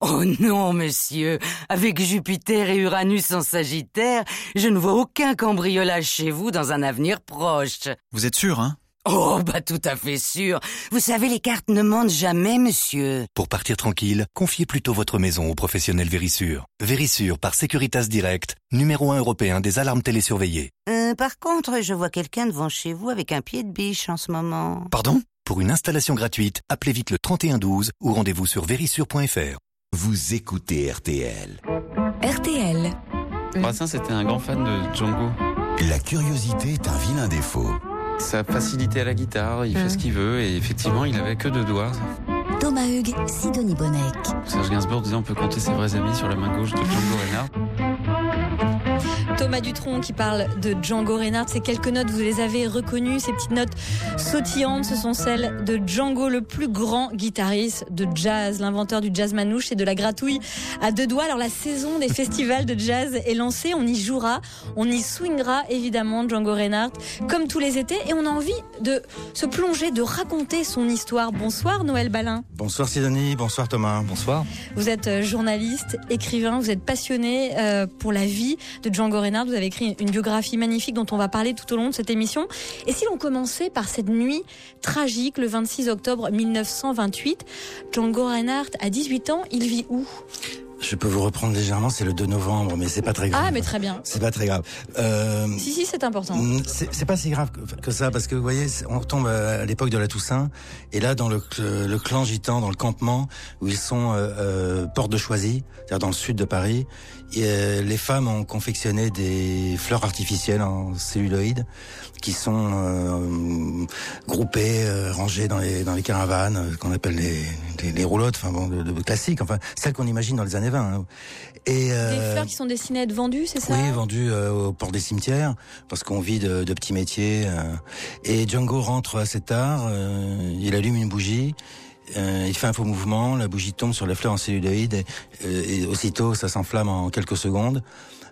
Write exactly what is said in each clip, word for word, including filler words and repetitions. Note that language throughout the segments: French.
Oh non, monsieur. Avec Jupiter et Uranus en Sagittaire, je ne vois aucun cambriolage chez vous dans un avenir proche. Vous êtes sûr, hein? Oh, bah tout à fait sûr. Vous savez, les cartes ne mentent jamais, monsieur. Pour partir tranquille, confiez plutôt votre maison au professionnel Vérissure. Vérissure par Securitas Direct, numéro un européen des alarmes télésurveillées. Euh, par contre, je vois quelqu'un devant chez vous avec un pied de biche en ce moment. Pardon? Pour une installation gratuite, appelez vite le trente et un douze ou rendez-vous sur vérissure point f r. Vous écoutez R T L. R T L. Brassens était un grand fan de Django. La curiosité est un vilain défaut. Sa facilité à la guitare, il mmh. fait ce qu'il veut et effectivement il avait que deux doigts. Thomas Hugues, Sidonie Bonnec. Serge Gainsbourg disait on peut compter ses vrais amis sur la main gauche de Django Reinhardt. Thomas Dutronc qui parle de Django Reinhardt. Ces quelques notes, vous les avez reconnues. Ces petites notes sautillantes, ce sont celles de Django, le plus grand guitariste de jazz, l'inventeur du jazz manouche et de la gratouille à deux doigts. Alors la saison des festivals de jazz est lancée. On y jouera, on y swingera évidemment Django Reinhardt comme tous les étés. Et on a envie de se plonger, de raconter son histoire. Bonsoir Noël Balin. Bonsoir Sidonie, bonsoir Thomas. Bonsoir. Vous êtes journaliste, écrivain, vous êtes passionné euh, pour la vie de Django Reinhardt. Vous avez écrit une biographie magnifique dont on va parler tout au long de cette émission. Et si l'on commençait par cette nuit tragique, le vingt-six octobre mille neuf cent vingt-huit, Django Reinhardt a dix-huit ans, il vit où ? Je peux vous reprendre légèrement, c'est le deux novembre, mais c'est pas très grave. Ah, mais très bien. C'est pas très grave. Euh, si, si, c'est important. C'est, c'est pas si grave que, que ça, parce que vous voyez, on retombe à l'époque de la Toussaint, et là, dans le, le clan gitan, dans le campement, où ils sont euh, euh, porte de Choisy, c'est-à-dire dans le sud de Paris, et, euh, les femmes ont confectionné des fleurs artificielles en celluloïd, qui sont euh, groupées, euh, rangées dans les dans les caravanes, euh, qu'on appelle les, les les roulottes, enfin bon, de, de classiques, enfin celles qu'on imagine dans les années vingt. Hein. Et euh, des fleurs qui sont destinées à être vendues, c'est ça ? Oui, vendues euh, au port des cimetières, parce qu'on vit de, de petits métiers. Euh, et Django rentre assez tard, euh, il allume une bougie. Euh, il fait un faux mouvement, la bougie tombe sur les fleurs en celluloïd et, euh, et aussitôt ça s'enflamme en quelques secondes.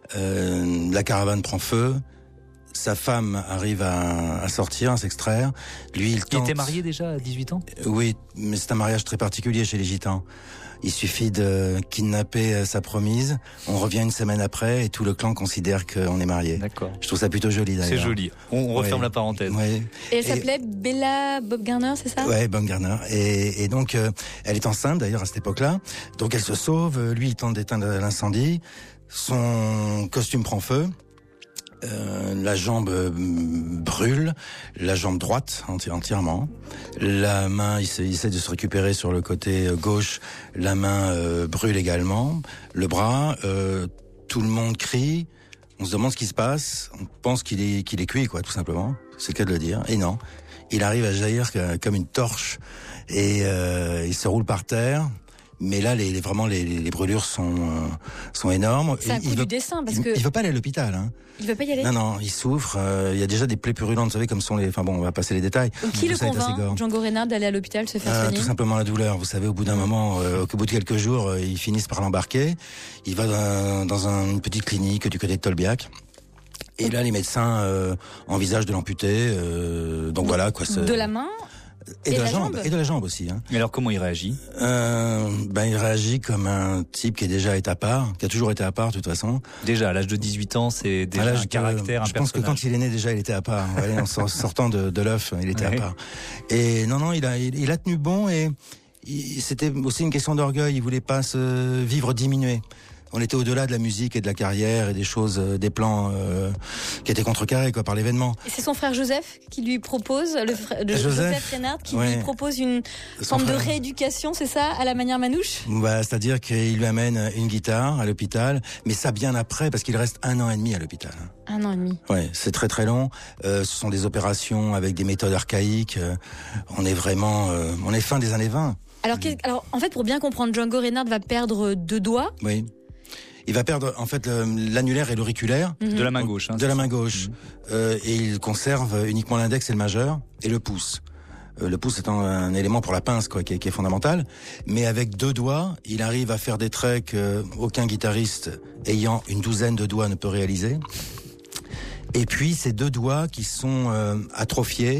Euh, la caravane prend feu. Sa femme arrive à, à sortir, à s'extraire. Lui, il tente... Il était marié déjà à dix-huit ans ? Oui, mais c'est un mariage très particulier chez les gitans. Il suffit de kidnapper sa promise, on revient une semaine après et tout le clan considère qu'on est marié. D'accord. Je trouve ça plutôt joli d'ailleurs. C'est joli. On, on referme ouais. la parenthèse. Ouais. Et elle s'appelait et... Bella Baumgartner, c'est ça ? Ouais, Baumgartner. Et, et donc, euh, elle est enceinte d'ailleurs à cette époque-là. Donc elle se sauve, lui il tente d'éteindre l'incendie, son costume prend feu. Euh, la jambe euh, brûle, la jambe droite enti- entièrement. La main, il, se, il essaie de se récupérer sur le côté gauche. La main euh, brûle également. Le bras, euh, tout le monde crie. On se demande ce qui se passe. On pense qu'il est qu'il est cuit, quoi, tout simplement. C'est le cas de le dire. Et non, il arrive à jaillir comme une torche et euh, il se roule par terre. Mais là, les, les vraiment les, les brûlures sont euh, sont énormes. C'est un coup il du veut, dessin parce il, que il veut pas aller à l'hôpital. Hein. Il veut pas y aller. Non, non, il souffre. Euh, il y a déjà des plaies purulentes, vous savez, comme sont les. Enfin bon, on va passer les détails. Donc, qui tout le convainc, Django Reinhardt, d'aller à l'hôpital se faire euh, soigner ? Tout simplement la douleur. Vous savez, au bout d'un moment, euh, au bout de quelques jours, euh, ils finissent par l'embarquer. Il va dans, dans un, une petite clinique du côté de Tolbiac. Et là, les médecins euh, envisagent de l'amputer. Euh, donc de, voilà quoi. De la main. Et, et de la, la jambe, jambe, et de la jambe aussi. Hein. Et alors comment il réagit ? euh, Ben il réagit comme un type qui est déjà été à part, qui a toujours été à part de toute façon. Déjà à l'âge de dix-huit ans, c'est déjà un caractère, de, un je personnage. Je pense que quand il est né déjà, il était à part. Ouais, en sortant de, de l'œuf, il était ouais. à part. Et non, non, il a, il, il a tenu bon et il, c'était aussi une question d'orgueil. Il voulait pas se vivre diminué. On était au-delà de la musique et de la carrière et des choses, des plans euh, qui étaient contrecarrés quoi par l'événement. Et c'est son frère Joseph qui lui propose, le frère de Joseph, Joseph Reinhardt, qui ouais. lui propose une son forme frère. de rééducation, c'est ça, à la manière manouche ? Bah, c'est-à-dire qu'il lui amène une guitare à l'hôpital, mais ça bien après parce qu'il reste un an et demi à l'hôpital. Un an et demi. Ouais, c'est très très long. Euh, ce sont des opérations avec des méthodes archaïques. Euh, on est vraiment, euh, on est fin des années vingt. Alors, alors, en fait, pour bien comprendre, Django Reinhardt va perdre deux doigts. Oui. Il va perdre en fait le, l'annulaire et l'auriculaire mmh. de la main gauche. Hein, de la main gauche, mmh. euh, et il conserve uniquement l'index et le majeur et le pouce. Euh, le pouce étant un élément pour la pince quoi, qui est, qui est fondamental. Mais avec deux doigts, il arrive à faire des traits qu'aucun guitariste ayant une douzaine de doigts ne peut réaliser. Et puis ces deux doigts qui sont euh, atrophiés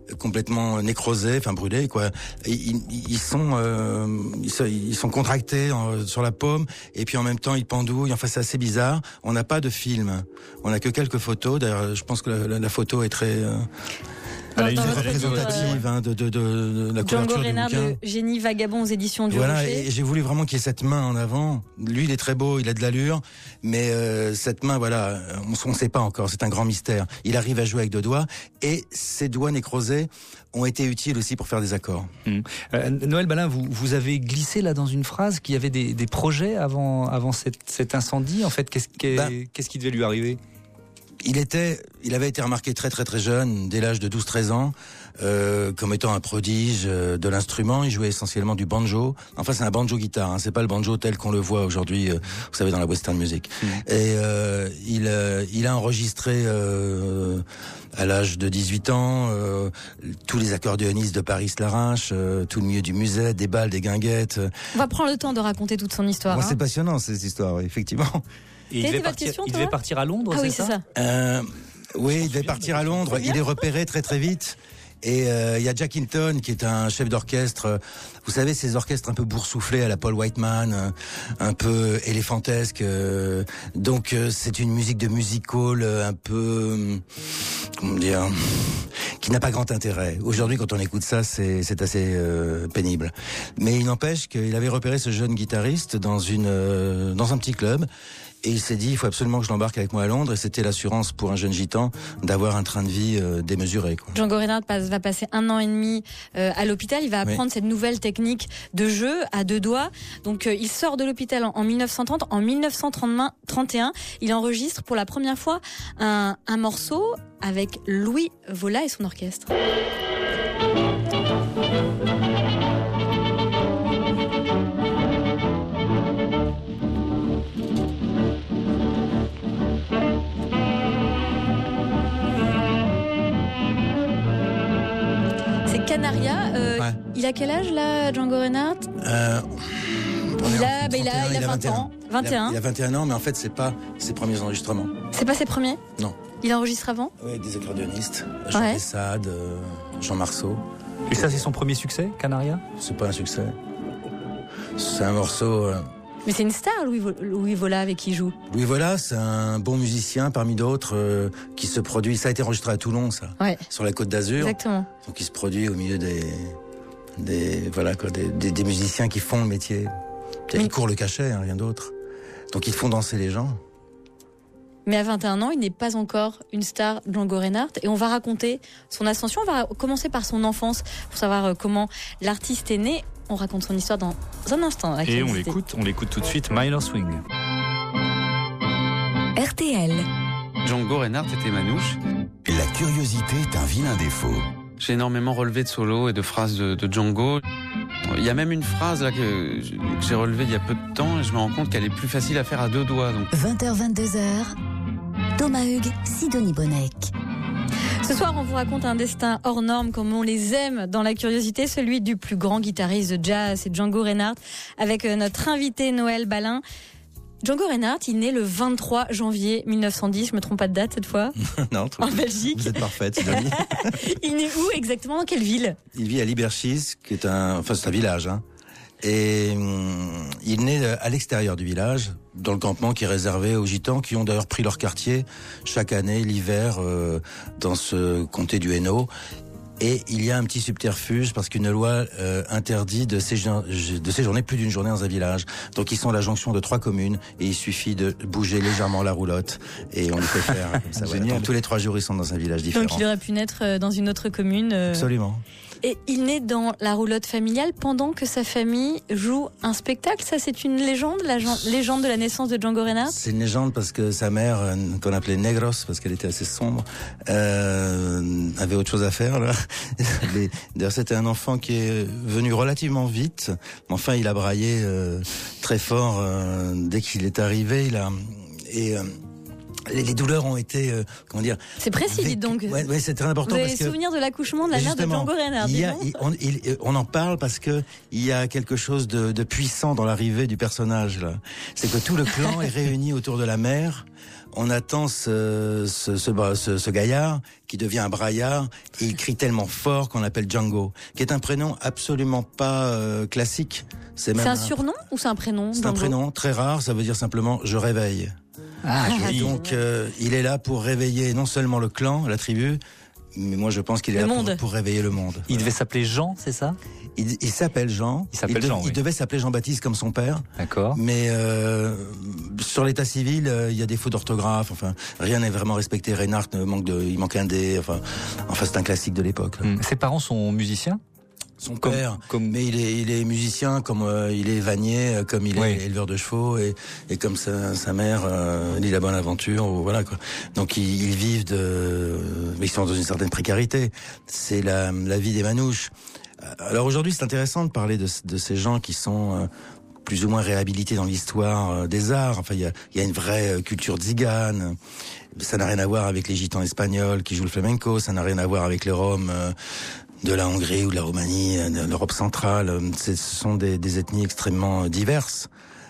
complètement nécrosés, enfin brûlés, quoi. Ils, ils sont, euh, ils sont, ils sont contractés en, sur la paume, et puis en même temps ils pendouillent. Enfin, c'est assez bizarre. On n'a pas de film. On n'a que quelques photos. D'ailleurs, je pense que la, la, la photo est très euh, Dans, elle dans est votre représentative livre, hein, de, de, de, de la Django couverture du Reinhardt, bouquin. le génie vagabond aux éditions du Voilà, Rocher. et j'ai voulu vraiment qu'il y ait cette main en avant. Lui, il est très beau, il a de l'allure, mais euh, cette main, voilà, on ne sait pas encore, c'est un grand mystère. Il arrive à jouer avec deux doigts, et ses doigts nécrosés ont été utiles aussi pour faire des accords. Mmh. Euh, Noël Balin, vous, vous avez glissé là dans une phrase qu'il y avait des, des projets avant, avant cette, cet incendie. En fait, qu'est-ce, qu'est, ben, qu'est-ce qui devait lui arriver ? Il était, il avait été remarqué très très très jeune, dès l'âge de douze treize ans, euh, comme étant un prodige euh, de l'instrument. Il jouait essentiellement du banjo. Enfin, c'est un banjo-guitare, hein, c'est pas le banjo tel qu'on le voit aujourd'hui, euh, vous savez, dans la western music. Mmh. Et euh, il, euh, il a enregistré euh, à l'âge de dix-huit ans euh, tous les accordéonistes de Paris Larache, euh, tout le milieu du musette, des balles, des guinguettes. On va prendre le temps de raconter toute son histoire. Bon, hein. C'est passionnant cette histoire, oui, effectivement. Et il devait, partir, question, il devait partir à Londres, ah c'est oui, ça, c'est ça. Euh, oui, il devait partir à Londres. Il est repéré très très vite. Et euh, il y a Jack Hinton qui est un chef d'orchestre. Vous savez, ces orchestres un peu boursouflés à la Paul Whiteman, un peu éléphantesque. Euh, donc euh, c'est une musique de music hall un peu, comment dire, qui n'a pas grand intérêt. Aujourd'hui, quand on écoute ça, c'est, c'est assez euh, pénible. Mais il n'empêche qu'il avait repéré ce jeune guitariste dans une euh, dans un petit club. Et il s'est dit, il faut absolument que je l'embarque avec moi à Londres. Et c'était l'assurance pour un jeune gitan d'avoir un train de vie euh, démesuré, quoi. Django Reinhardt passe, va passer un an et demi euh, à l'hôpital. Il va apprendre oui. cette nouvelle technique de jeu à deux doigts. Donc euh, il sort de l'hôpital en, en mille neuf cent trente. En mille neuf cent trente et un, il enregistre pour la première fois un, un morceau avec Louis Vola et son orchestre. Canaria, euh, ouais. Il a quel âge là, Django Reinhardt euh, il, a, bah, il, a, il a vingt ans. vingt et un. Il a, il a vingt et un ans, mais en fait, c'est pas ses premiers enregistrements. C'est pas ses premiers ? Non. Il enregistre avant ? Oui, des accordéonistes. Jean ouais. Sade, euh, Jean Marceau. Et ça, c'est son premier succès, Canaria ? C'est pas un succès. C'est un morceau. Euh... Mais c'est une star, Louis, Vo- Louis Vola, avec qui il joue. Louis Vola, c'est un bon musicien parmi d'autres euh, qui se produit. Ça a été enregistré à Toulon, ça, ouais. sur la Côte d'Azur. Exactement. Donc il se produit au milieu des, des voilà quoi, des, des, des musiciens qui font le métier. Ils Mais... courent le cachet, hein, rien d'autre. Donc ils font danser les gens. Mais à vingt et un ans, il n'est pas encore une star, Django Reinhardt. Et on va raconter son ascension. On va commencer par son enfance pour savoir comment l'artiste est né. On raconte son histoire dans un instant. Et on l'écoute, on l'écoute tout de suite, Minor Swing. R T L. Django Reinhardt était manouche. La curiosité est un vilain défaut. J'ai énormément relevé de solos et de phrases de, de Django. Il y a même une phrase là que j'ai relevée il y a peu de temps et je me rends compte qu'elle est plus facile à faire à deux doigts. Donc. vingt heures vingt-deux heures. Thomas Hugues, Sidonie Bonnec. Ce soir, on vous raconte un destin hors norme comme on les aime dans la curiosité, celui du plus grand guitariste de jazz, c'est Django Reinhardt, avec notre invité Noël Balin. Django Reinhardt, il naît le vingt-trois janvier mille neuf cent dix, je me trompe pas de date cette fois. Non, en Belgique. Vous êtes parfaite, Sidonie. Il naît où exactement, dans quelle ville ? Il vit à Liberchies, qui est un, enfin c'est un village, hein. Et hum, il naît à l'extérieur du village, dans le campement qui est réservé aux gitans, qui ont d'ailleurs pris leur quartier chaque année, l'hiver, euh, dans ce comté du Hainaut. Et il y a un petit subterfuge parce qu'une loi euh, interdit de, séjour, de séjourner plus d'une journée dans un village. Donc ils sont à la jonction de trois communes et il suffit de bouger légèrement la roulotte et on les fait faire comme ça. Voilà. Donc tous les trois jours ils sont dans un village différent. Donc il aurait pu naître dans une autre commune. Euh... Absolument. Et il naît dans la roulotte familiale pendant que sa famille joue un spectacle. Ça, c'est une légende, la légende de la naissance de Django Reinhardt. C'est une légende parce que sa mère, qu'on appelait Negros, parce qu'elle était assez sombre, euh, avait autre chose à faire. Là. D'ailleurs, c'était un enfant qui est venu relativement vite. Mais enfin, il a braillé euh, très fort euh, dès qu'il est arrivé. Il a et euh, Les, les douleurs ont été, euh, comment dire... C'est précis, dites donc. Ouais, ouais, c'est très important. Vous avez parce que, souvenir de l'accouchement de la mère de Django Reinhardt. Il y a, il, on, il, on en parle parce que il y a quelque chose de, de puissant dans l'arrivée du personnage, là. C'est que tout le clan est réuni autour de la mère. On attend ce, ce, ce, ce, ce gaillard qui devient un braillard et il crie tellement fort qu'on l'appelle Django, qui est un prénom absolument pas euh, classique. C'est, c'est un, un surnom ou c'est un prénom? C'est Django? Un prénom très rare, ça veut dire simplement « je réveille ». Ah, et donc, euh, il est là pour réveiller non seulement le clan, la tribu, mais moi je pense qu'il est le là pour, pour réveiller le monde. Il voilà. devait s'appeler Jean, c'est ça? Il, il s'appelle Jean. Il s'appelle il de, Jean. Il oui. devait s'appeler Jean-Baptiste comme son père. D'accord. Mais euh, sur l'état civil, euh, il y a des fautes d'orthographe. Enfin, rien n'est vraiment respecté. Reinhardt manque de, il manque un D. Enfin, enfin, c'est un classique de l'époque. Hum. Ses parents sont musiciens? Son comme, père, comme... mais il est, il est musicien, comme euh, il est vannier, euh, comme il oui. est éleveur de chevaux, et, et comme sa, sa mère, euh, lit la bonne aventure, ou voilà quoi. Donc ils, ils vivent de, mais ils sont dans une certaine précarité. C'est la, la vie des manouches. Alors aujourd'hui, c'est intéressant de parler de, de ces gens qui sont euh, plus ou moins réhabilités dans l'histoire euh, des arts. Enfin, il y a, y a une vraie culture tzigane. Ça n'a rien à voir avec les gitans espagnols qui jouent le flamenco. Ça n'a rien à voir avec les Roms. Euh, de la Hongrie ou de la Roumanie, de l'Europe centrale. C'est, ce sont des, des ethnies extrêmement diverses.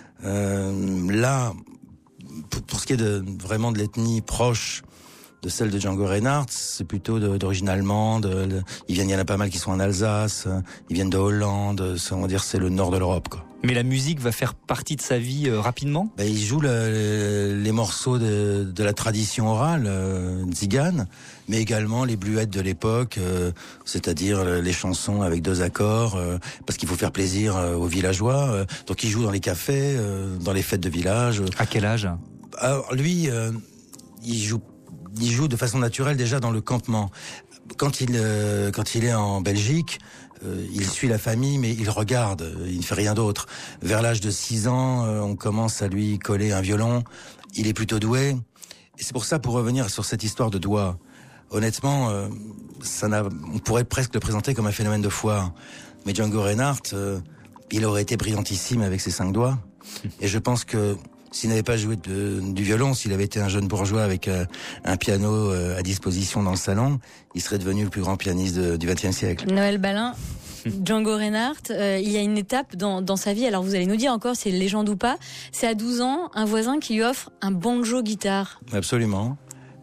Euh, là, pour, pour ce qui est de, vraiment de l'ethnie proche de celle de Django Reinhardt, c'est plutôt de, d'origine allemande. De, ils viennent, il y en a pas mal qui sont en Alsace. Ils viennent de Hollande. On va dire c'est le nord de l'Europe, quoi. Mais la musique va faire partie de sa vie euh, rapidement. Ben, il joue le, les morceaux de, de la tradition orale euh, tzigane, mais également les bluettes de l'époque, euh, c'est-à-dire les chansons avec deux accords, euh, parce qu'il faut faire plaisir euh, aux villageois. Euh, donc il joue dans les cafés, euh, dans les fêtes de village. À quel âge? Alors lui, euh, il joue, il joue de façon naturelle déjà dans le campement. Quand il, euh, quand il est en Belgique, euh, il suit la famille, mais il regarde, il ne fait rien d'autre. Vers l'âge de six ans, euh, on commence à lui coller un violon. Il est plutôt doué. Et c'est pour ça, pour revenir sur cette histoire de doigts, honnêtement, euh, ça n'a, on pourrait presque le présenter comme un phénomène de foire. Mais Django Reinhardt, euh, il aurait été brillantissime avec ses cinq doigts. Et je pense que s'il n'avait pas joué de, du violon, s'il avait été un jeune bourgeois avec euh, un piano euh, à disposition dans le salon, il serait devenu le plus grand pianiste de, du vingtième siècle. Noël Balin, Django Reinhardt, euh, il y a une étape dans, dans sa vie, alors vous allez nous dire encore si c'est légende ou pas, c'est à douze ans, un voisin qui lui offre un banjo-guitare. Absolument.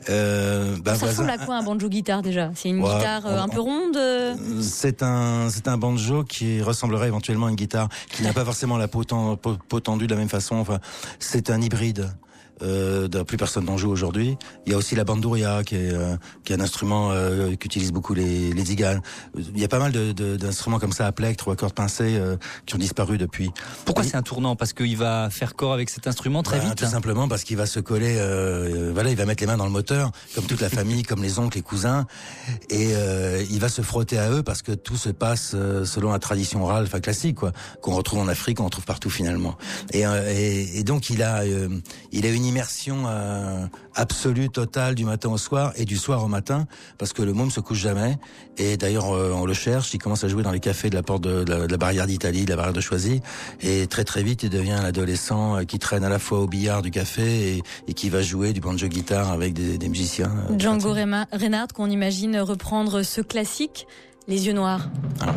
Euh, bah, ça voisin, ressemble à quoi un banjo-guitare déjà? C'est une ouais, guitare euh, on, un peu ronde euh... C'est un, c'est un banjo qui ressemblerait éventuellement à une guitare, qui n'a pas forcément la peau, ten, peau, peau tendue de la même façon. Enfin, c'est un hybride. Euh, plus personne n'en joue aujourd'hui. Il y a aussi la bandouria qui est, euh, qui est un instrument euh, qu'utilisent beaucoup les, les tziganes. Il y a pas mal de, de, d'instruments comme ça à plectre ou à cordes pincées euh, qui ont disparu depuis. Pourquoi Et, c'est un tournant? Parce qu'il va faire corps avec cet instrument très bah, vite. Tout simplement parce qu'il va se coller. Euh, voilà, il va mettre les mains dans le moteur, comme toute la famille, comme les oncles, les cousins, et euh, il va se frotter à eux parce que tout se passe euh, selon la tradition orale, enfin classique, quoi, qu'on retrouve en Afrique, qu'on retrouve partout finalement. Et, euh, et, et donc il a, euh, il a une immersion euh, absolue, totale du matin au soir et du soir au matin, parce que le môme se couche jamais. Et d'ailleurs, euh, on le cherche. Il commence à jouer dans les cafés de la porte de, de, la, de la barrière d'Italie, de la barrière de Choisy. Et très très vite, il devient l'adolescent euh, qui traîne à la fois au billard du café et, et qui va jouer du banjo-guitare avec des, des musiciens. Euh, Django Reinhardt, qu'on imagine reprendre ce classique, Les yeux noirs. Ah.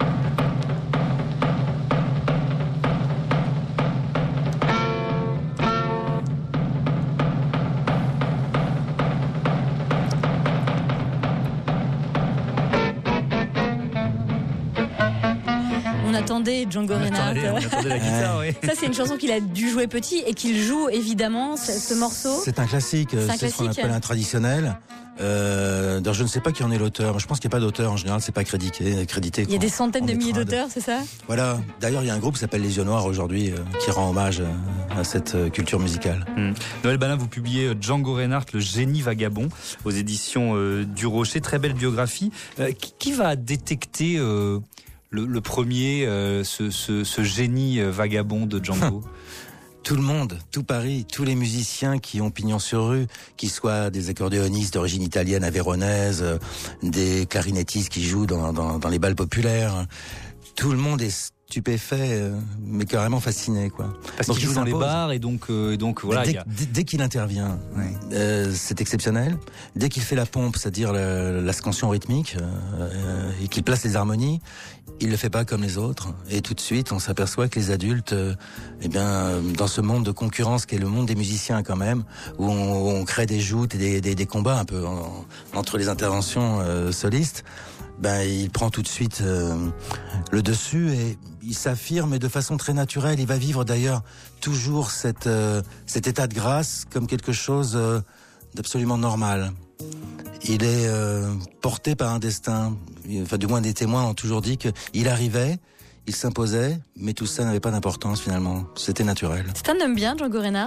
On attendait Django Reinhardt. On attendait la guitare, oui. Ça, c'est une chanson qu'il a dû jouer petit et qu'il joue évidemment ce, ce morceau. C'est un classique. C'est, un c'est classique. ce qu'on appelle un traditionnel. Euh, je ne sais pas qui en est l'auteur. Je pense qu'il n'y a pas d'auteur en général. C'est pas crédité. crédité il y a des centaines de milliers trad. d'auteurs, c'est ça? Voilà. D'ailleurs, il y a un groupe qui s'appelle Les Yeux Noirs aujourd'hui euh, qui rend hommage à, à cette euh, culture musicale. Mmh. Noël Balin, vous publiez Django Reinhardt, le génie vagabond, aux éditions euh, du Rocher. Très belle biographie. Euh, qui, qui va détecter euh, le, le premier, euh, ce, ce, ce génie vagabond de Django? Tout le monde, tout Paris, tous les musiciens qui ont pignon sur rue, qu'ils soient des accordéonistes d'origine italienne aveyronnaise, euh, des clarinettistes qui jouent dans, dans, dans les bals populaires, tout le monde est stupéfait, euh, mais carrément fasciné, quoi. Parce donc qu'il joue dans les s'impose. bars et donc, euh, et donc voilà. Dès, il y a... dès, dès qu'il intervient, Ouais. euh, c'est exceptionnel. Dès qu'il fait la pompe, c'est-à-dire la, la scansion rythmique, euh, et qu'il place les harmonies, il le fait pas comme les autres. Et tout de suite, on s'aperçoit que les adultes, euh, eh bien, dans ce monde de concurrence qui est le monde des musiciens quand même, où on, on crée des joutes et des, des, des combats un peu en, entre les interventions euh, solistes, ben il prend tout de suite euh, le dessus et il s'affirme de façon très naturelle. Il va vivre d'ailleurs toujours cette, euh, cet état de grâce comme quelque chose euh, d'absolument normal. Il est euh, porté par un destin. Enfin, du moins, des témoins ont toujours dit qu'il arrivait, il s'imposait, mais tout ça n'avait pas d'importance finalement. C'était naturel. C'est un homme bien, Django Reinhardt.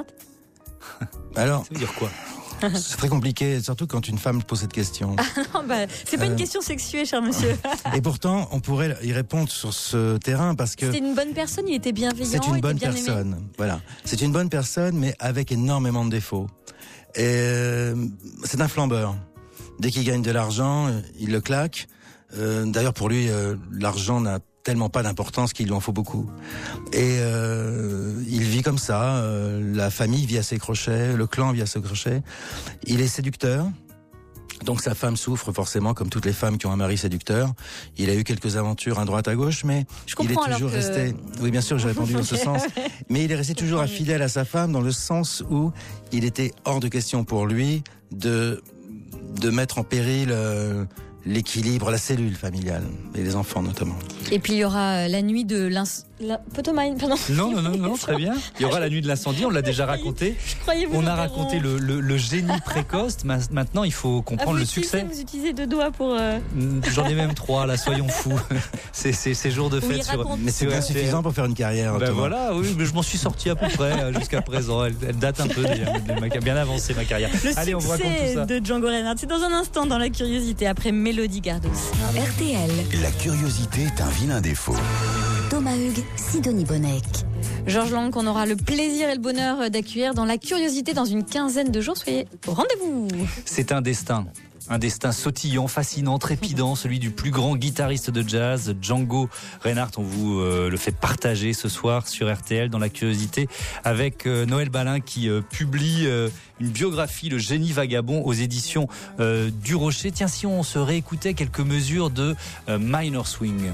Alors, Ça veut dire quoi? c'est très compliqué, surtout quand une femme pose cette question. Non, bah, c'est pas Euh. une question sexuée, cher monsieur. Et pourtant, on pourrait y répondre sur ce terrain parce que C'était une bonne personne, il était bienveillant, c'est il une était bonne bien aimé. personne. Voilà, c'est une bonne personne, mais avec énormément de défauts. Et euh, c'est un flambeur. Dès qu'il gagne de l'argent, euh, il le claque. Euh, D'ailleurs, pour lui, euh, l'argent n'a tellement pas d'importance qu'il lui en faut beaucoup. Et euh, il vit comme ça. Euh, la famille vit à ses crochets, le clan vit à ses crochets. Il est séducteur. Donc sa femme souffre forcément, comme toutes les femmes qui ont un mari séducteur. Il a eu quelques aventures à droite à gauche, mais Je il est comprends alors toujours que- resté. Oui, bien sûr, j'ai répondu dans ce sens. Mais il est resté toujours fidèle à sa femme dans le sens où il était hors de question pour lui de de mettre en péril euh, l'équilibre, la cellule familiale et les enfants notamment. Et puis il y aura euh, la nuit de l'ins... La... Potomine, pardon. Non, non, non, non, très bien. Il y aura la nuit de l'incendie, on l'a déjà raconté. Je croyais vous On a interrompre. raconté le, le, le génie précoce. Ma- Maintenant, il faut Ah, comprendre vous le utilisez- succès. Vous utilisez deux doigts pour... euh, Mm, J'en ai même trois, là, soyons fous. C'est c'est- c'est jour de Oui, fête sur. raconte. Mais c'est sur bien R T L. suffisant pour faire une carrière. Ben Thomas. voilà, oui, mais je m'en suis sorti à peu près euh, jusqu'à présent. Elle, elle date un peu, d'ailleurs, de ma- bien avancé ma carrière. Le Allez, on vous raconte tout succès ça. de Django Reinhardt. C'est dans un instant dans la curiosité après Mélodie Gardous. R T L, La curiosité est un vilain défaut. Thomas Hugues, Sidonie Bonnec. Georges Lang, qu'on aura le plaisir et le bonheur d'accueillir dans la curiosité dans une quinzaine de jours. Soyez au rendez-vous. C'est un destin. Un destin sautillant, fascinant, trépidant, celui du plus grand guitariste de jazz, Django Reinhardt. On vous euh, le fait partager ce soir sur R T L dans la curiosité avec euh, Noël Balin qui euh, publie euh, une biographie, Le Génie Vagabond, aux éditions euh, du Rocher. Tiens, si on se réécoutait quelques mesures de euh, Minor Swing.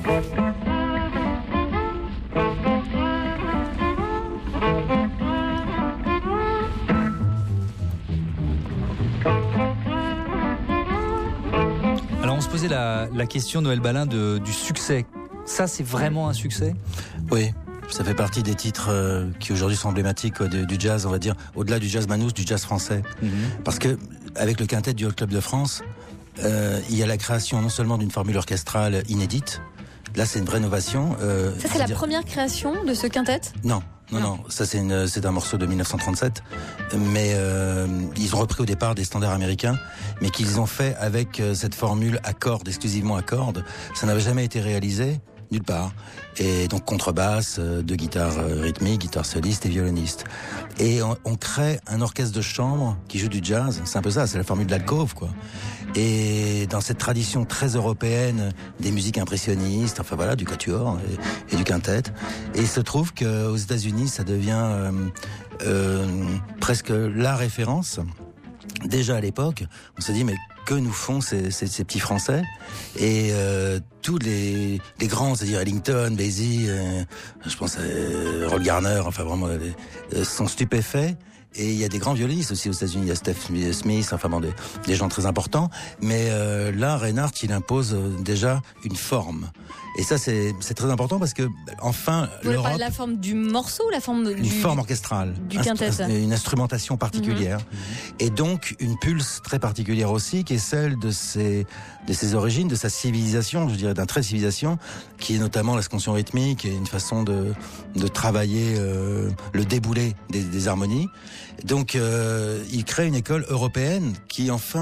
Alors on se posait la, la question, Noël Balin, de, du succès. Ça, c'est vraiment un succès? Oui, ça fait partie des titres euh, qui aujourd'hui sont emblématiques quoi, de- du jazz, on va dire, au-delà du jazz manouche, du jazz français. Parce que avec le quintet du Hot Club de France, euh, il y a la création non seulement d'une formule orchestrale inédite. Là, c'est une vraie innovation. Euh, Ça, c'est la c'est-à-dire- première création de ce quintet? Non, non, Non. non. Ça, c'est une, c'est un morceau de mille neuf cent trente-sept. Mais euh, ils ont repris au départ des standards américains, mais qu'ils ont fait avec euh, cette formule à cordes, exclusivement à cordes. Ça n'avait jamais été réalisé nulle part. Et donc contrebasse, euh, deux guitares euh, rythmiques, guitare soliste et violoniste. Et on, on crée un orchestre de chambre qui joue du jazz. C'est un peu ça, c'est la formule de l'alcôve, quoi. Et dans cette tradition très européenne des musiques impressionnistes, enfin voilà, du quatuor et, et du quintet. Et il se trouve qu'aux États-Unis, ça devient euh, euh, presque la référence. Déjà à l'époque, on s'est dit mais que nous font ces, ces, ces petits Français? Et euh, tous les, les grands, c'est-à-dire Ellington, Basie, euh, je pense à euh, Roll Garner, enfin vraiment, euh, sont stupéfaits. Et il y a des grands violonistes aussi aux États-Unis. Il y a Steph Smith, enfin bon, des, des gens très importants. Mais euh, là, Reinhardt, il impose euh, déjà une forme. Et ça, c'est c'est très important parce que enfin, Vous voulez l'Europe, parler de la forme du morceau ou la forme une du... forme orchestrale, du Instru- quintet. une instrumentation particulière, et donc une pulse très particulière aussi, qui est celle de ses de ses origines, de sa civilisation, je dirais d'un trait de civilisation, qui est notamment la scansion rythmique et une façon de de travailler euh, le déboulé des, des harmonies. Donc, euh, il crée une école européenne qui enfin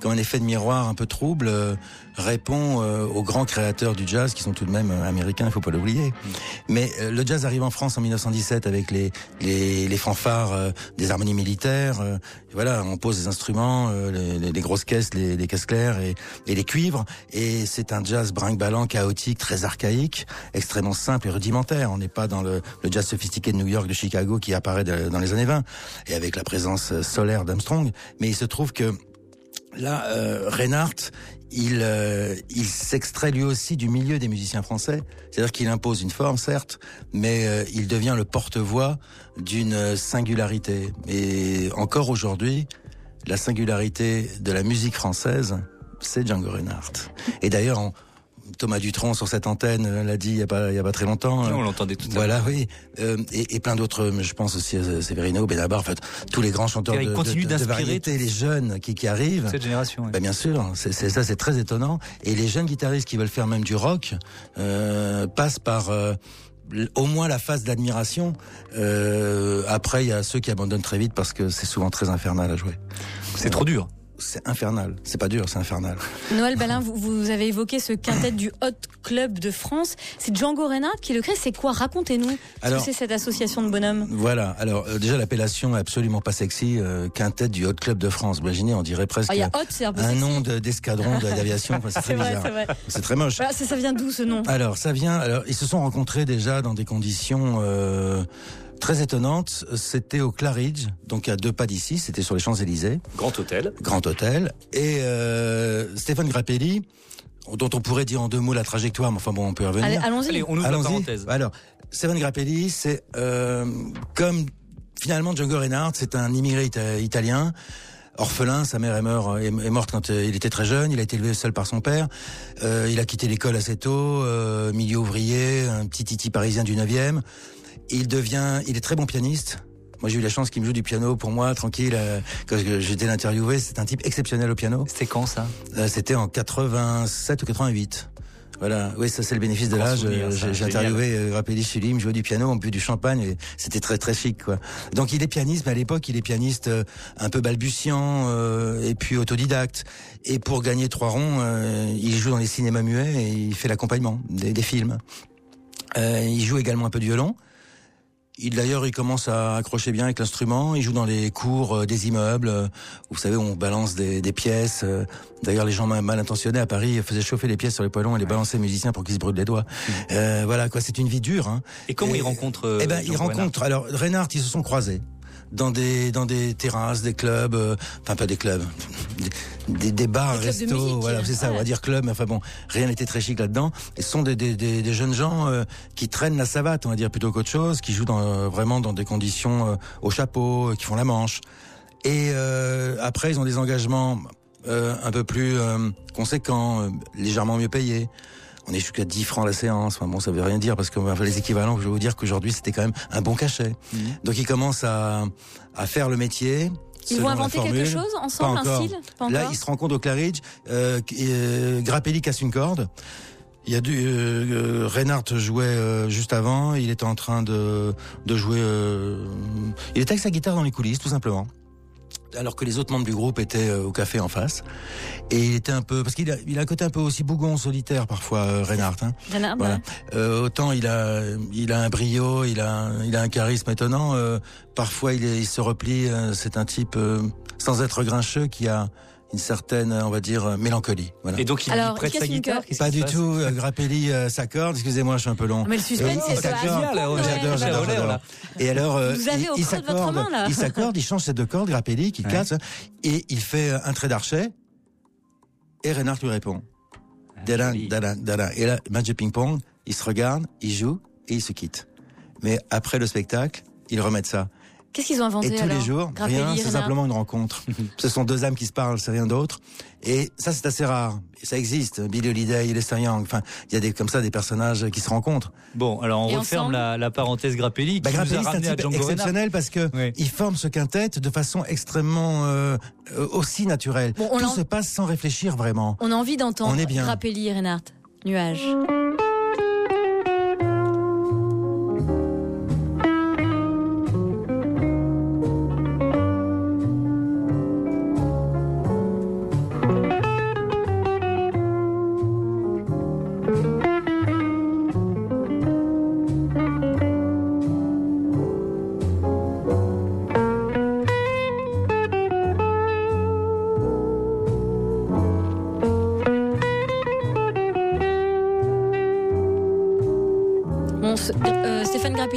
comme un effet de miroir un peu trouble, euh, répond euh, aux grands créateurs du jazz qui sont tout de même euh, américains, il faut pas l'oublier. Mmh. Mais euh, le jazz arrive en France en mille neuf cent dix-sept avec les les, les fanfares euh, des harmonies militaires. Euh, voilà, on pose des instruments, euh, les, les grosses caisses, les, les caisses claires et, et les cuivres. Et c'est un jazz brinque-ballant, chaotique, très archaïque, extrêmement simple et rudimentaire. On n'est pas dans le, le jazz sophistiqué de New York, de Chicago qui apparaît de, dans les années vingt et avec la présence solaire d'Armstrong. Mais il se trouve que là, euh, Reinhardt, il, euh, il s'extrait lui aussi du milieu des musiciens français. C'est-à-dire qu'il impose une forme, certes, mais euh, il devient le porte-voix d'une singularité. Et encore aujourd'hui, la singularité de la musique française, c'est Django Reinhardt. Et d'ailleurs, on, Thomas Dutronc sur cette antenne l'a dit il y a pas il y a pas très longtemps. On l'entendait tout à l'heure. Voilà, oui, euh, et, et plein d'autres. Je pense aussi à Severino, Benabar, en fait, tous les grands chanteurs de, de, de, de variété, les jeunes qui, qui arrivent. Cette génération. Oui. Ben bien sûr, c'est, c'est ça, c'est très étonnant. Et les jeunes guitaristes qui veulent faire même du rock euh, passent par euh, au moins la phase d'admiration. Euh, après, il y a ceux qui abandonnent très vite parce que c'est souvent très infernal à jouer. C'est euh, trop dur. C'est infernal. C'est pas dur, c'est infernal. Noël Ballin, vous, vous avez évoqué ce quintet du Hot Club de France. C'est Django Reinhardt qui le crée. C'est quoi? Racontez-nous. Alors, ce que c'est cette association de bonhommes. Voilà. Alors, euh, déjà, l'appellation est absolument pas sexy. Euh, quintet du Hot Club de France. Imaginez, on dirait presque ah, y a hot, c'est un, peu un sexy. nom de, d'escadron d'aviation. Enfin, c'est, c'est très vrai, bizarre. C'est, vrai. C'est très moche. Voilà, ça, ça vient d'où ce nom? Alors, ça vient. Alors, ils se sont rencontrés déjà dans des conditions. Euh, Très étonnante, c'était au Claridge, donc à deux pas d'ici, c'était sur les Champs-Élysées. Grand hôtel. Grand hôtel. Et euh, Stéphane Grappelli, dont on pourrait dire en deux mots la trajectoire, mais enfin bon, on peut y revenir. Allez, allons-y. Allez, on ouvre allons-y. la parenthèse. Alors, Stéphane Grappelli, c'est euh, comme finalement Django Reinhardt, c'est un immigré ita- italien. Orphelin, sa mère est, mort, est morte quand il était très jeune, il a été élevé seul par son père, euh, il a quitté l'école assez tôt, euh, milieu ouvrier, un petit titi parisien du neuvième. Il devient, il est très bon pianiste. Moi, j'ai eu la chance qu'il me joue du piano pour moi, tranquille. Euh, quand j'étais l'interviewé, c'est un type exceptionnel au piano. C'était quand ça? euh, C'était en quatre-vingt-sept ou quatre-vingt-huit. Voilà, oui, ça c'est le bénéfice de l'âge. Souvenir, ça, j'ai, j'ai interviewé Grappelli chez lui, il me jouait du piano, on buvait du champagne, et c'était très très chic, quoi. Donc il est pianiste, mais à l'époque il est pianiste euh, un peu balbutiant euh, et puis autodidacte. Et pour gagner trois ronds, euh, il joue dans les cinémas muets et il fait l'accompagnement des, des films. Euh, il joue également un peu de violon. Il d'ailleurs, il commence à accrocher bien avec l'instrument. Il joue dans les cours euh, des immeubles. Euh, vous savez, où on balance des, des pièces. Euh, d'ailleurs, les gens mal, mal intentionnés à Paris faisaient chauffer les pièces sur les poêlons et les balançaient aux musiciens pour qu'ils se brûlent les doigts. Mmh. Euh, voilà, quoi. C'est une vie dure. Hein. Et comment et, il rencontre euh, Eh ben, il rencontre. Alors, Reinhardt, ils se sont croisés dans des dans des terrasses, des clubs, euh, enfin pas des clubs, des, des, des bars, des restos, de musique, voilà, c'est ça, ouais. On va dire club, mais enfin bon, rien n'était très chic là-dedans. Et ce sont des des des, des jeunes gens euh, qui traînent la savate, on va dire plutôt qu'autre chose, qui jouent dans, euh, vraiment dans des conditions euh, au chapeau, euh, qui font la manche. Et euh, après, ils ont des engagements euh, un peu plus euh, conséquents, euh, légèrement mieux payés. On est jusqu'à dix francs la séance. Enfin bon, ça veut rien dire parce que enfin, les équivalents, je vais vous dire qu'aujourd'hui, c'était quand même un bon cachet. Mmh. Donc, ils commencent à, à faire le métier. Ils vont inventer quelque chose ensemble, un style? Pas Là, encore. ils se rencontrent au Claridge. Euh, euh, Grappelli casse une corde. Il y a du euh, Reinhardt jouait euh, juste avant. Il était en train de de jouer. Euh, il était avec sa guitare dans les coulisses, tout simplement. Alors que les autres membres du groupe étaient euh, au café en face. Et il était un peu, parce qu'il a, il a un côté un peu aussi bougon, solitaire parfois, euh, Reinhardt. Hein. Reinhardt, voilà. ouais. Euh, autant il a, il a un brio, il a, il a un charisme étonnant. Euh, parfois il, est, il se replie. Euh, c'est un type euh, sans être grincheux qui a une certaine, on va dire, mélancolie. Voilà. Et donc il Alors, prête il sa guitare. Pas du tout. Euh, Grappelli euh, s'accorde. Excusez-moi, je suis un peu long. Mais le suspense, il, il c'est s'accorde. génial, J'adore, j'adore, j'adore. Et alors, euh, vous avez il, au il creux de votre s'accorde. main, là. Il s'accorde. Il change ses deux cordes. Grappelli qui ouais. casse et il fait un trait d'archet. Et Reinhardt lui répond. Ah, Dada, dada, dada. Et là, match de ping-pong. Ils se regardent, ils jouent et ils se quittent. Mais après le spectacle, ils remettent ça. Qu'est-ce qu'ils ont inventé Et tous alors les jours, Grappelli, rien, c'est Reinhardt. simplement une rencontre. Ce sont deux âmes qui se parlent, c'est rien d'autre. Et ça, c'est assez rare. Et ça existe. Billy Holiday, Lester Young. Enfin, il y a des comme ça des personnages qui se rencontrent. Bon, alors on Et referme ensemble la, la parenthèse Grappelli qui Bah, nous Grappelli, a c'est un ramené à type Django Reinhardt. exceptionnel parce que Oui. il forme ce quintet de façon extrêmement euh, euh, aussi naturelle. Bon, on Tout l'en- se passe sans réfléchir vraiment. On a envie d'entendre On est bien. Grappelli et Reinhardt. Nuage.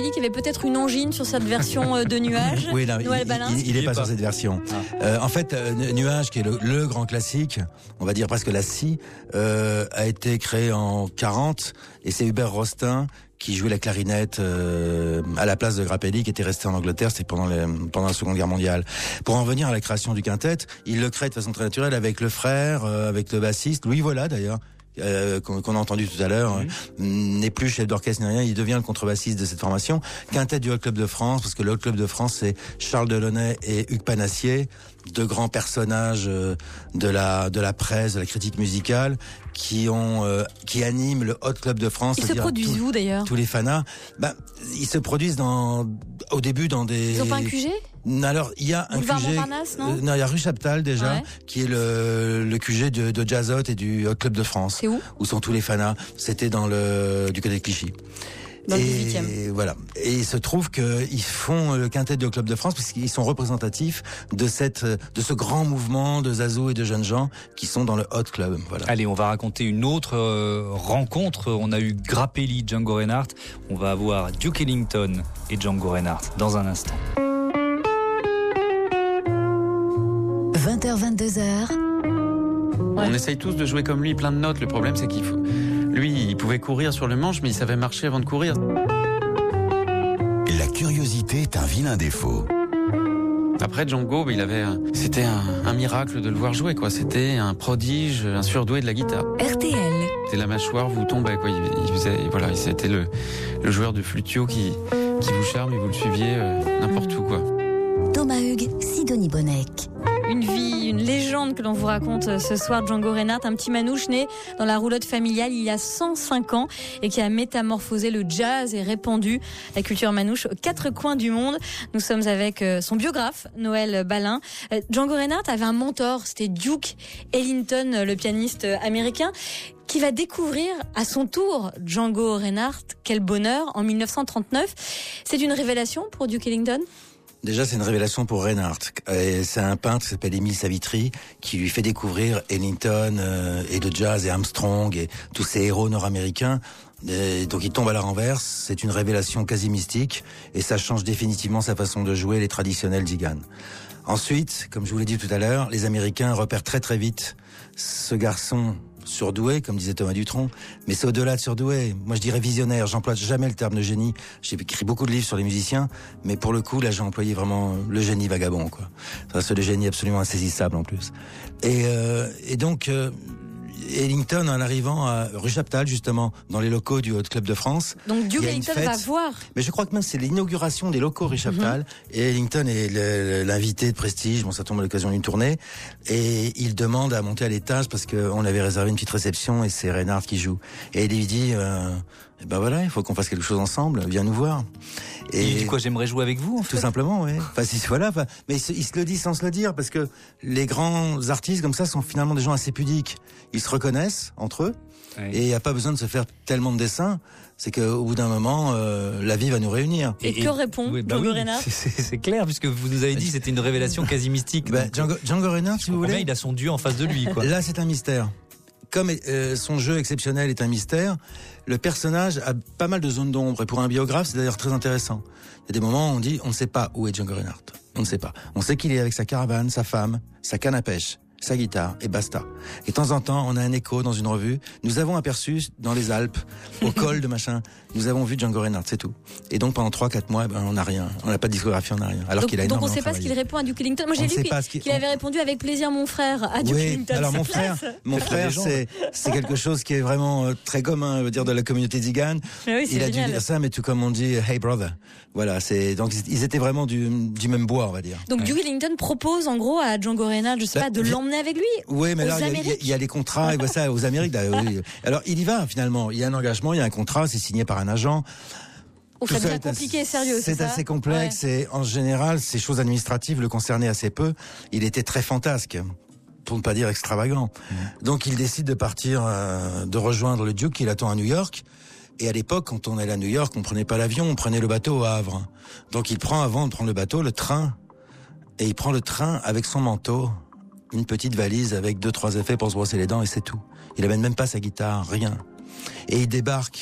Grappelli qui avait peut-être une angine sur cette version de Nuages. Oui, là, Noël il, Balin. il, il est Il est pas, pas. sur cette version. Ah. Euh, en fait, euh, Nuages, qui est le, le grand classique, on va dire presque la scie, euh, a été créé en quarante, et c'est Hubert Rostin qui jouait la clarinette euh, à la place de Grappelli, qui était resté en Angleterre, c'était pendant, les, pendant la Seconde Guerre mondiale. Pour en venir à la création du quintet, il le crée de façon très naturelle avec le frère, euh, avec le bassiste, Louis Voilà d'ailleurs, Euh, qu'on, qu'on a entendu tout à l'heure, Oui. euh, n'est plus chef d'orchestre ni rien, il devient le contrebassiste de cette formation. Quintet du Hot Club de France, parce que le Hot Club de France, c'est Charles Delaunay et Hugues Panassier, deux grands personnages euh, de la de la presse, de la critique musicale, qui ont euh, qui animent le Hot Club de France. Ils se c'est-à-dire produisent tous- où d'ailleurs? Tous les fanas, ben, ils se produisent dans au début dans des. Ils ont pas un Q G? Alors, il y a un Boulevard Q G. Montparnasse, non euh, non, il y a rue Chaptal déjà, Ouais. qui est le, le Q G de, de Jazzot et du Hot Club de France. C'est où? Où sont tous les fanas. C'était dans le du côté de Clichy. Dans le et dix-huitième. voilà. Et il se trouve qu'ils font le quintet du Hot Club de France parce qu'ils sont représentatifs de cette de ce grand mouvement de zazou et de jeunes gens qui sont dans le Hot Club. Voilà. Allez, on va raconter une autre euh, rencontre. On a eu Grappelli, Django Reinhardt. On va avoir Duke Ellington et Django Reinhardt dans un instant. vingt heures vingt-deux heures. On essaye tous de jouer comme lui, plein de notes. Le problème, c'est qu'il faut... Lui, il pouvait courir sur le manche, mais il savait marcher avant de courir. La curiosité est un vilain défaut. Après, Django, il avait un... c'était un, un miracle de le voir jouer, quoi. C'était un prodige, un surdoué de la guitare. R T L. C'était la mâchoire vous tombait, quoi. Il, il faisait, voilà, c'était le, le joueur de flutio qui, qui vous charme et vous le suiviez euh, n'importe où, quoi. Thomas Hugues, Sidonie Bonnec. Une vie, une légende que l'on vous raconte ce soir, Django Reinhardt, un petit manouche né dans la roulotte familiale il y a cent cinq ans et qui a métamorphosé le jazz et répandu la culture manouche aux quatre coins du monde. Nous sommes avec son biographe, Noël Balin. Django Reinhardt avait un mentor, c'était Duke Ellington, le pianiste américain, qui va découvrir à son tour Django Reinhardt. Quel bonheur, en mille neuf cent trente-neuf. C'est une révélation pour Duke Ellington ? Déjà, c'est une révélation pour Reinhardt. Et c'est un peintre qui s'appelle Émile Savitry qui lui fait découvrir Ellington euh, et le jazz et Armstrong et tous ces héros nord-américains. Et donc il tombe à la renverse. C'est une révélation quasi mystique et ça change définitivement sa façon de jouer les traditionnels Zigan. Ensuite, comme je vous l'ai dit tout à l'heure, les Américains repèrent très très vite ce garçon surdoué, comme disait Thomas Dutronc, mais c'est au-delà de surdoué. Moi, je dirais visionnaire. J'emploie jamais le terme de génie. J'ai écrit beaucoup de livres sur les musiciens, mais pour le coup, là, j'ai employé vraiment le génie vagabond, quoi. C'est le génie absolument insaisissable, en plus. Et, euh, et donc, euh, Ellington, en arrivant à rue Chaptal, justement, dans les locaux du Hot Club de France. Donc Duke il y a une Ellington fête. va voir. Mais je crois que même c'est l'inauguration des locaux rue Chaptal. Mm-hmm. Et Ellington est le, l'invité de prestige. Bon, ça tombe à l'occasion d'une tournée. Et il demande à monter à l'étage parce qu'on avait réservé une petite réception et c'est Reinhardt qui joue. Et il lui dit, euh, eh ben voilà, il faut qu'on fasse quelque chose ensemble. Viens nous voir. Et il dit quoi, j'aimerais jouer avec vous, en fait. Tout simplement, oui. Enfin, si, voilà. Enfin, mais il se, il se le dit sans se le dire parce que les grands artistes comme ça sont finalement des gens assez pudiques. Ils se reconnaissent entre eux. Oui. Et il n'y a pas besoin de se faire tellement de dessins. C'est qu'au bout d'un moment, euh, la vie va nous réunir. Et, et que répond oui, bah Django oui, Reinhardt? c'est, c'est clair, puisque vous nous avez dit que c'était une révélation quasi mystique. Bah, Django, Django Reinhardt, si vous voulez. Bien, il a son dieu en face de lui, quoi. Là, c'est un mystère. Comme euh, son jeu exceptionnel est un mystère, le personnage a pas mal de zones d'ombre. Et pour un biographe, c'est d'ailleurs très intéressant. Il y a des moments où on dit, on ne sait pas où est Django Reinhardt. On ne sait pas. On sait qu'il est avec sa caravane, sa femme, sa canne à pêche, sa guitare, et basta. Et de temps en temps, on a un écho dans une revue. Nous avons aperçu dans les Alpes, au col de machin, nous avons vu Django Reinhardt, c'est tout. Et donc pendant trois quatre mois, ben, on n'a rien. On n'a pas de discographie, on n'a rien. Alors donc, qu'il a donc énormément on ne sait pas travaillé. ce qu'il répond à Duke Ellington. Moi j'ai on lu qu'il, qu'il, qu'il avait répondu avec plaisir mon frère à Duke oui, Ellington. Alors mon frère, mon frère, c'est c'est quelque chose qui est vraiment euh, très commun, veut dire de la communauté Zigan. Oui, il a génial. dû dire ça, mais tout comme on dit, hey brother. Voilà, c'est donc ils étaient vraiment du du même bois, on va dire. Donc ouais. Duke Ellington propose en gros à Django Reinhardt, je sais bah, pas, de j- l'emmener avec lui. Oui, mais là il y, y, y a les contrats, et ça aux Amériques. Là, oui. Alors il y va finalement. Il y a un engagement, il y a un contrat, c'est signé par un agent. Oh, ça devient compliqué et sérieux, c'est, c'est ça assez complexe ouais. et en général, ces choses administratives le concernaient assez peu. Il était très fantasque, pour ne pas dire extravagant. Mmh. Donc il décide de partir, euh, de rejoindre le Duke qu'il attend à New York. Et à l'époque, quand on allait à New York, on prenait pas l'avion, on prenait le bateau au Havre. Donc il prend, avant de prendre le bateau, le train. Et il prend le train avec son manteau, une petite valise avec deux, trois effets pour se brosser les dents et c'est tout. Il amène même pas sa guitare, rien. Et il débarque.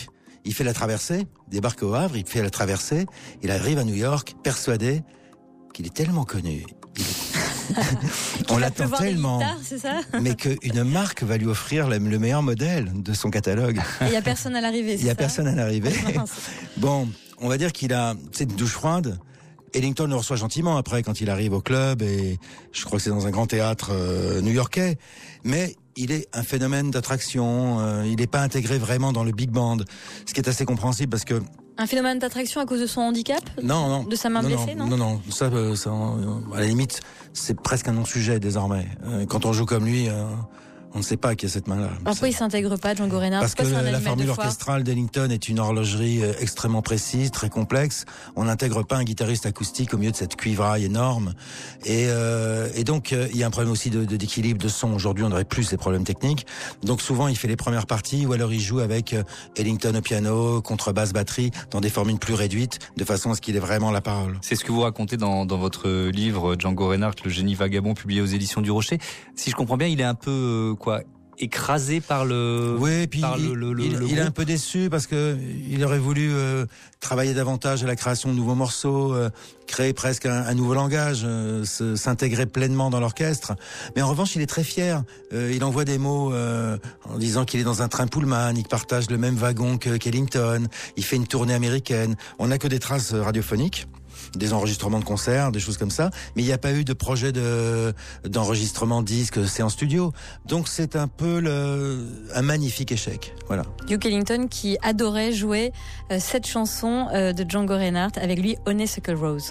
il fait la traversée, débarque au Havre, il fait la traversée, il arrive à New York, persuadé qu'il est tellement connu. On l'attend tellement, guitares, c'est ça mais qu'une marque va lui offrir le, le meilleur modèle de son catalogue. Et il n'y a personne à l'arrivée, c'est ça? Il n'y a personne à l'arrivée. Bon, on va dire qu'il a, c'est une douche froide. Ellington le reçoit gentiment après quand il arrive au club, et je crois que c'est dans un grand théâtre euh, new-yorkais. Mais il est un phénomène d'attraction, euh, il n'est pas intégré vraiment dans le big band, ce qui est assez compréhensible parce que... Un phénomène d'attraction à cause de son handicap? Non, non. De sa main non, blessée, non? Non, non, non. Ça, euh, ça, à la limite, c'est presque un non-sujet désormais. Euh, quand on joue comme lui... Euh, on ne sait pas qui a cette main-là. Pourquoi il s'intègre pas, Django Reinhardt? Parce que la formule orchestrale d'Ellington est une horlogerie extrêmement précise, très complexe. On n'intègre pas un guitariste acoustique au milieu de cette cuivraille énorme. Et, euh, et donc, euh, il y a un problème aussi de, de, d'équilibre de son. Aujourd'hui, on n'aurait plus ces problèmes techniques. Donc souvent, il fait les premières parties, ou alors il joue avec euh, Ellington au piano, contrebasse, batterie, dans des formules plus réduites, de façon à ce qu'il ait vraiment la parole. C'est ce que vous racontez dans, dans votre livre, Django Reinhardt, le génie vagabond, publié aux éditions du Rocher. Si je comprends bien, il est un peu... Euh, quoi écrasé par le oui, puis par il, le, le, il, le il est un peu déçu parce que il aurait voulu euh, travailler davantage à la création de nouveaux morceaux, euh, créer presque un, un nouveau langage, euh, se, s'intégrer pleinement dans l'orchestre. Mais en revanche, il est très fier. Euh, il envoie des mots euh, en disant qu'il est dans un train Pullman, il partage le même wagon que qu'Ellington, il fait une tournée américaine. On n'a que des traces radiophoniques, des enregistrements de concerts, des choses comme ça, mais il n'y a pas eu de projet de d'enregistrement disque, c'est en studio. Donc c'est un peu le, un magnifique échec. Voilà. Duke Ellington qui adorait jouer euh, cette chanson euh, de Django Reinhardt, avec lui Honeysuckle Rose.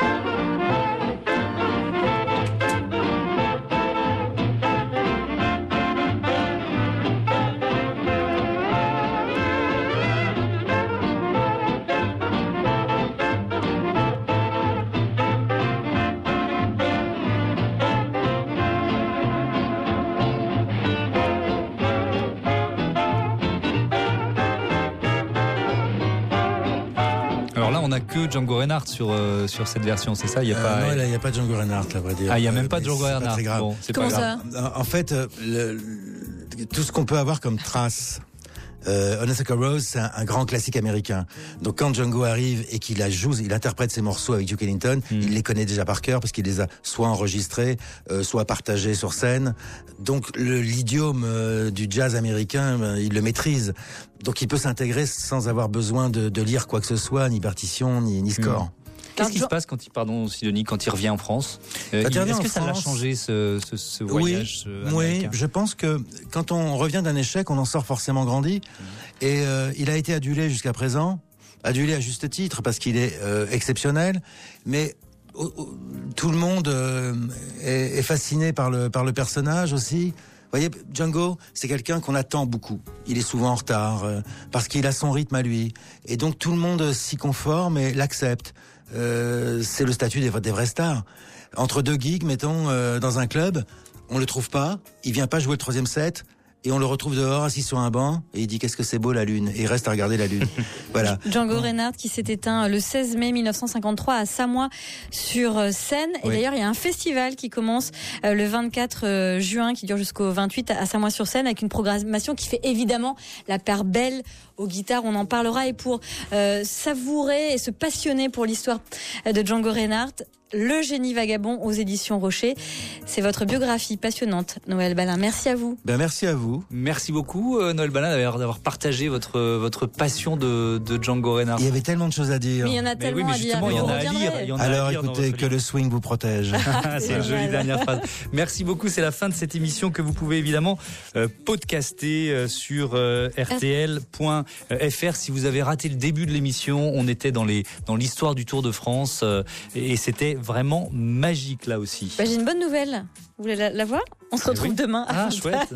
On n'a que Django Reinhardt sur euh, sur cette version, c'est ça? Il y a euh, pas. Non, il n'y a pas de Django Reinhardt, là, à vrai dire. Ah, il y a même euh, pas de Django Reinhardt. C'est pas très grave. Bon, c'est Comment pas ça grave. En fait, le, le, tout ce qu'on peut avoir comme trace. Euh, Honeysuckle Rose, c'est un, un grand classique américain. Donc quand Django arrive et qu'il la joue, il interprète ses morceaux avec Duke Ellington, mm. il les connaît déjà par cœur parce qu'il les a soit enregistrés, euh, soit partagés sur scène. Donc le, l'idiome euh, du jazz américain, euh, il le maîtrise. Donc il peut s'intégrer sans avoir besoin de, de lire quoi que ce soit, ni partition, ni, ni score. Mm. Qu'est-ce qui se passe quand il, pardon, Sidonie, quand il revient en France? euh, il, Est-ce que ça France, l'a changé ce, ce, ce voyage oui, américain? Oui, je pense que quand on revient d'un échec, on en sort forcément grandi. Mmh. Et euh, il a été adulé jusqu'à présent, adulé à juste titre parce qu'il est euh, exceptionnel, mais oh, oh, tout le monde euh, est, est fasciné par le par le personnage aussi. Vous voyez, Django, c'est quelqu'un qu'on attend beaucoup. Il est souvent en retard euh, parce qu'il a son rythme à lui, et donc tout le monde s'y conforme et l'accepte. Euh, c'est le statut des, des vrais stars. Entre deux gigs, mettons, euh, dans un club, on le trouve pas, il vient pas jouer le troisième set, et on le retrouve dehors, assis sur un banc, et il dit qu'est-ce que c'est beau la lune, et il reste à regarder la lune. Voilà. Django Reinhardt qui s'est éteint le seize mai mille neuf cent cinquante-trois à Samois sur Seine. Et oui. D'ailleurs, il y a un festival qui commence le vingt-quatre juin, qui dure jusqu'au vingt-huit à Samois sur Seine, avec une programmation qui fait évidemment la part belle aux guitares. On en parlera. Et pour euh, savourer et se passionner pour l'histoire de Django Reinhardt, Le génie vagabond aux éditions Rocher. C'est votre biographie passionnante, Noël Balin. Merci à vous. Ben merci à vous. Merci beaucoup, euh, Noël Balin, d'avoir, d'avoir partagé votre votre passion de, de Django Reinhardt. Il y avait tellement de choses à dire. Mais il y en a mais tellement oui, mais à dire. Il y en a à lire. Il y en a Alors à lire écoutez, que le swing vous protège. c'est, c'est une jolie dernière phrase. Merci beaucoup. C'est la fin de cette émission que vous pouvez évidemment euh, podcaster euh, sur euh, r t l point f r. Si vous avez raté le début de l'émission, on était dans les dans l'histoire du Tour de France euh, et c'était vraiment magique là aussi. Bah, j'ai une bonne nouvelle. Vous voulez la, la voir? On se retrouve oui. demain. Ah, chouette.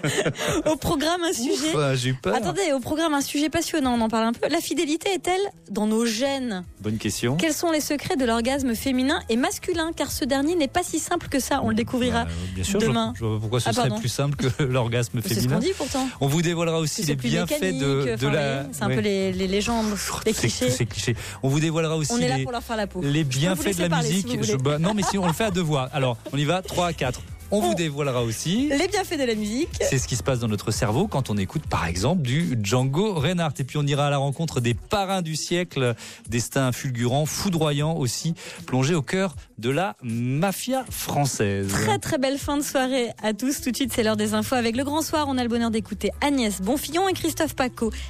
Au programme, un sujet. Ouf, j'ai eu peur. Attendez, au programme, un sujet passionnant. On en parle un peu. La fidélité est-elle dans nos gènes? Bonne question. Quels sont les secrets de l'orgasme féminin et masculin? Car ce dernier n'est pas si simple que ça. On le découvrira bah, bien sûr, demain. Je vois pourquoi ce ah, serait plus simple que l'orgasme féminin. C'est ce qu'on dit pourtant. On vous dévoilera aussi les bienfaits de, de la. C'est un ouais. peu les, les légendes, les clichés. C'est cliché. On vous dévoilera aussi. On est là les, pour leur faire la peau. Les bienfaits de la parler, musique. Si je, bah, non, mais si on le fait à deux voix. Alors, on y va. trois à quatre. On vous dévoilera aussi les bienfaits de la musique. C'est ce qui se passe dans notre cerveau quand on écoute par exemple du Django Reinhardt. Et puis on ira à la rencontre des parrains du siècle, destin fulgurant, foudroyant aussi, plongé au cœur de la mafia française. Très très belle fin de soirée à tous. Tout de suite c'est l'heure des infos avec le Grand Soir. On a le bonheur d'écouter Agnès Bonfillon et Christophe Paco.